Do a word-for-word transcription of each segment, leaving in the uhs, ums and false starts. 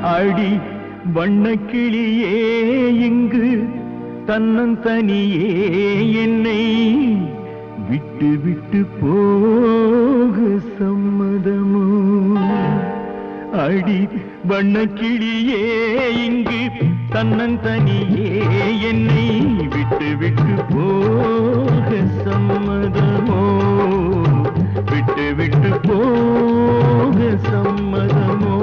அடி வண்ணக்கிளியே இங்கு தன்னந்தனியே என்னை விட்டு விட்டு போக சம்மதமோ? அடி வண்ணக்கிளியே இங்கு தன்னந்தனியே என்னை விட்டு விட்டு போக சம்மதமோ? விட்டு விட்டு போக சம்மதமோ?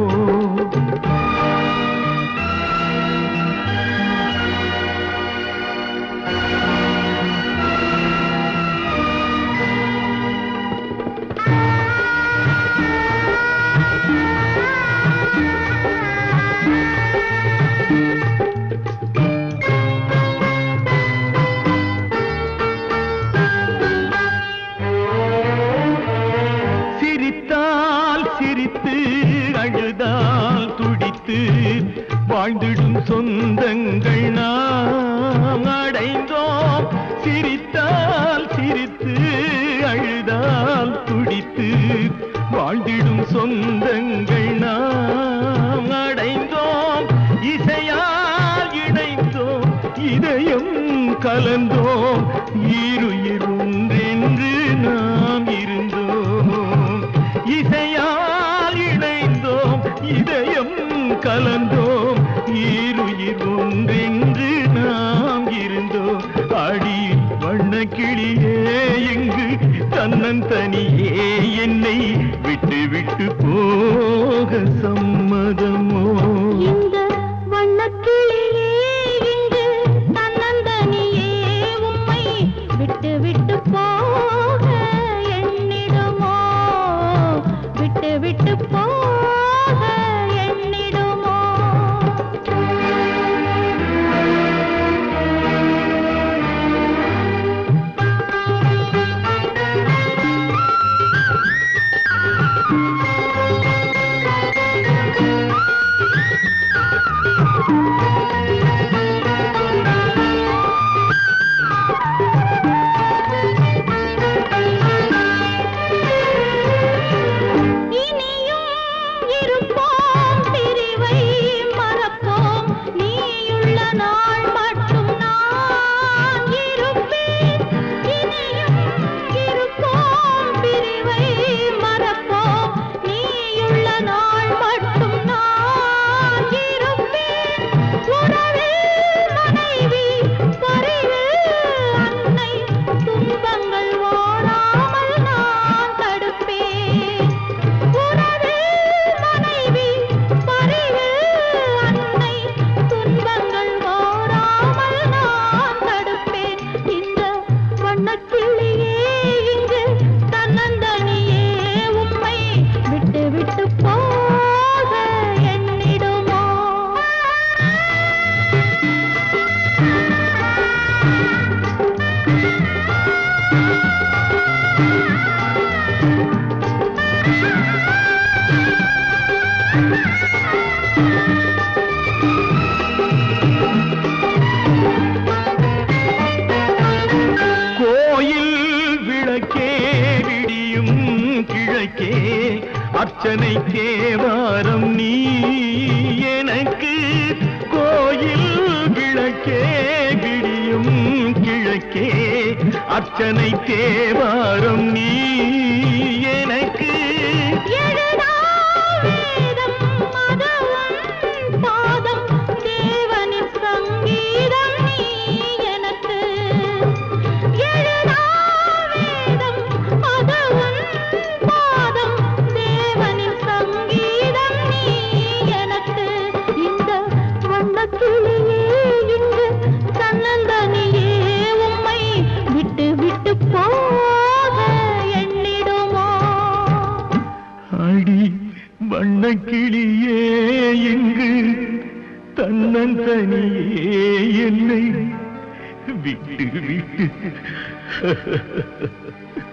அழுதால் துடித்து வாழ்ந்திடும் சொந்தங்கள் நாம் அடைந்தோம். சிரித்தால் சிரித்து அழுதால் துடித்து வாழ்ந்திடும் சொந்தங்கள் நாம் அடைந்தோம். இசையால் இணைந்தோம், இதயம் கலந்தோம், ஈருயிர் ஒன்றென்று நாம் இருந்தோம். இசையால் இணைந்தோம், இதயம் கலந்தோம், ஈருயிர் ஒன்றென்று நாம் இருந்தோம். அடி வண்ணக்கிளியே இங்கு தன்னந்தனியே என்னை விட்டு விட்டு போக சம்மதமோ? இந்த வண்ணக்கிளியே இங்கு தன்னந்தனியே உம்மை விட்டு விட்டு போக எண்ணிடுமோ? விட்டு விட்டு போக எண்ணிடுமோ? அர்ச்சனை தேவாரம் நீ எனக்கு, கோயில் விளக்கே விடியும் கிழக்கே. அர்ச்சனை தேவாரம் நீ எனக்கு, வண்ணக்கிளியே இங்கு தன்னந்தனியே என்னை விட்டு விட்டு